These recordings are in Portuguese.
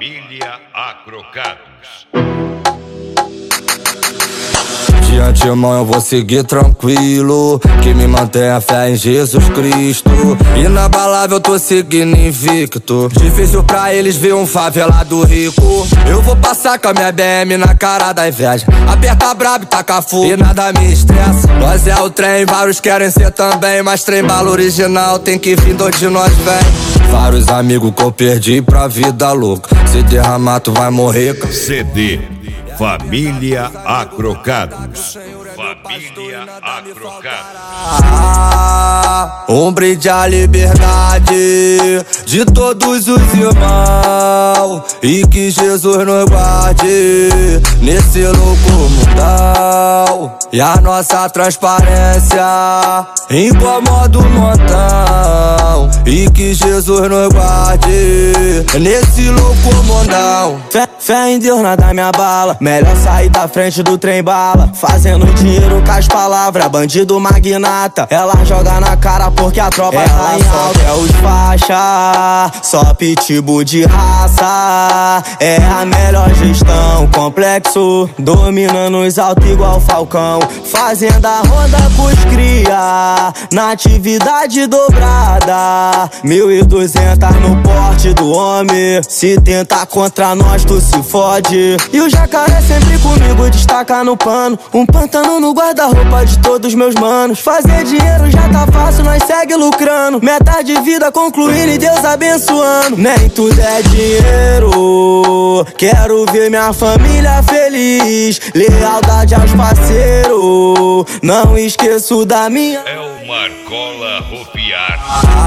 Família Acrocados. De antemão eu vou seguir tranquilo, que me mantém a fé em Jesus Cristo. Inabalável eu tô seguindo invicto. Difícil pra eles ver um favelado rico. Eu vou passar com a minha BM na cara da inveja. Aperta brabo e taca fogo e nada me estressa. Nós é o trem, vários querem ser também, mas trem bala original tem que vir de onde nós vem. Vários amigos que eu perdi pra vida louca. Se derramar tu vai morrer. CD Família Acrocados. Família Acrocados. Um brinde à liberdade de todos os irmãos, e que Jesus nos guarde nesse louco mundão. E a nossa transparência incomoda o montão, e que Jesus nos guarde nesse louco mundão. Fé em Deus, nada me abala. Melhor sair da frente do trem bala, fazendo dinheiro com as palavras. Bandido magnata, ela joga na cara porque a tropa tá em alta. É os faixa, só pitbull de raça. É a melhor gestão, complexo dominando os altos igual Falcão. Fazendo a ronda com os cria, na atividade dobrada. 1.200 no porte do homem. Se tentar contra nós tu se fode. E o jacaré sempre comigo, destaca no pano. Um pantano no guarda-roupa de todos meus manos. Fazer dinheiro já tá fácil, nós segue lucrando. Meta de vida concluindo e Deus abençoando. Nem tudo é dinheiro, quero ver minha família feliz. Lealdade aos parceiros, não esqueço da minha. É o Marcola Rupiar.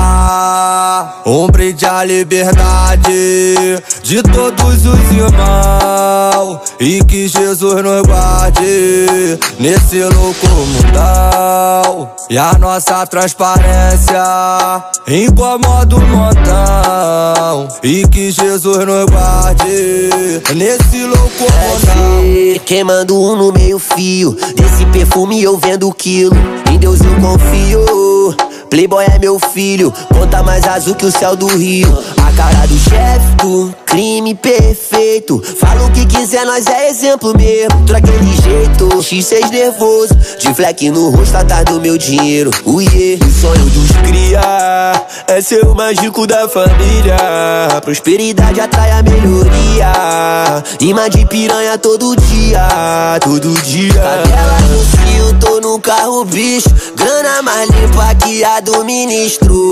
Um brinde à liberdade de todos os irmãos, e que Jesus nos guarde nesse louco mundão. E a nossa transparência incomoda o montão, e que Jesus nos guarde nesse louco mundão. Queimando no meio fio, desse perfume eu vendo quilo. Em Deus eu confio, Playboy é meu filho, conta mais azul que o céu do Rio. A cara do chefe do crime perfeito, fala o que quiser, nós é exemplo mesmo. Daquele jeito, X6 nervoso, de fleque no rosto atrás do meu dinheiro. O sonho dos cria é ser o mágico da família. Prosperidade atrai a melhoria, imã de piranha todo dia, todo dia. Cadela no fio, tô no carro bicho, grana mais limpa que a do ministro.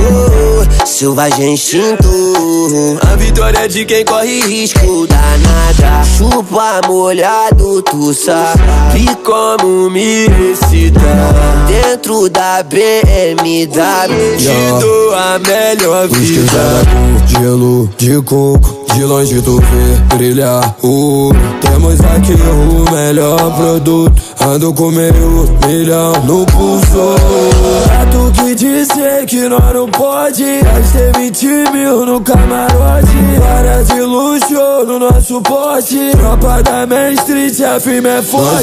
Selvagem instinto, a vitória é de quem corre risco. Danada, chupa molhado, tu sabe como me excita. Dentro da BMW te dou a melhor vida. Gelo de coco, de longe tu vê brilhar o ouro. Temos aqui o melhor produto, ando com meio milhão no pulso. É tu que dizer que nós não pode, gastei 20 mil no camarote. Várias de luxo no nosso pote, tropa da Main Street, a firme é forte.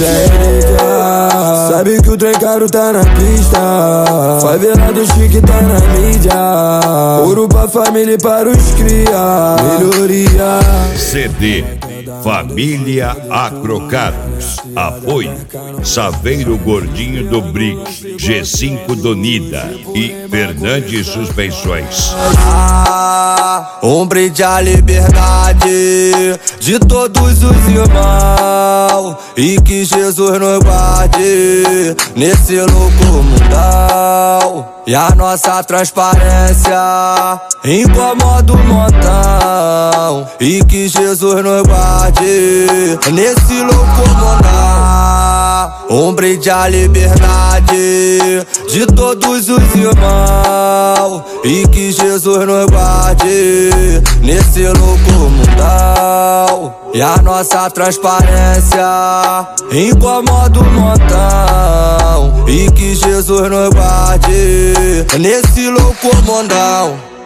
Sabe que o trem caro tá na pista, favelado chique tá na mídia. Ouro pra família e para os cria, melhoria. CD Família Acrocados. Apoio Saveiro Gordinho do Brick, G5 do Nida e Fernandes Suspensões. Um brinde à liberdade de todos os irmãos, e que Jesus nos guarde nesse louco mundão. E a nossa transparência incomoda o montão, e que Jesus nos guarde nesse louco mundão. Um brinde à liberdade de todos os irmãos, e que Jesus nos guarde nesse louco mundão. E a nossa transparência incomoda o montão, e que Jesus nos guarde nesse louco mundão.